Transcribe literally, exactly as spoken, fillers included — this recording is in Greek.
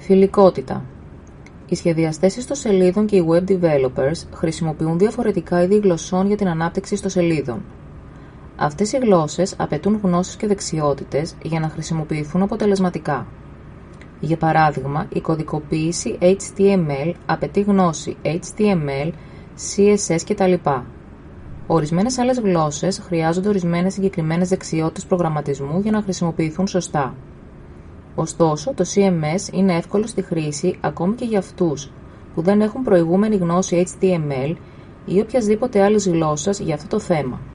Φιλικότητα. Οι σχεδιαστές ιστοσελίδων και οι web developers χρησιμοποιούν διαφορετικά είδη γλωσσών για την ανάπτυξη ιστοσελίδων. Αυτές οι γλώσσες απαιτούν γνώσεις και δεξιότητες για να χρησιμοποιηθούν αποτελεσματικά. Για παράδειγμα, η κωδικοποίηση έιτς τι εμ ελ απαιτεί γνώση έιτς τι εμ ελ, σι ες ες κτλ. Ορισμένες άλλες γλώσσες χρειάζονται ορισμένες συγκεκριμένες δεξιότητες προγραμματισμού για να χρησιμοποιηθούν σωστά. Ωστόσο, το σι εμ ες είναι εύκολο στη χρήση ακόμη και για αυτούς που δεν έχουν προηγούμενη γνώση έιτς τι εμ ελ ή οποιασδήποτε άλλης γλώσσας για αυτό το θέμα.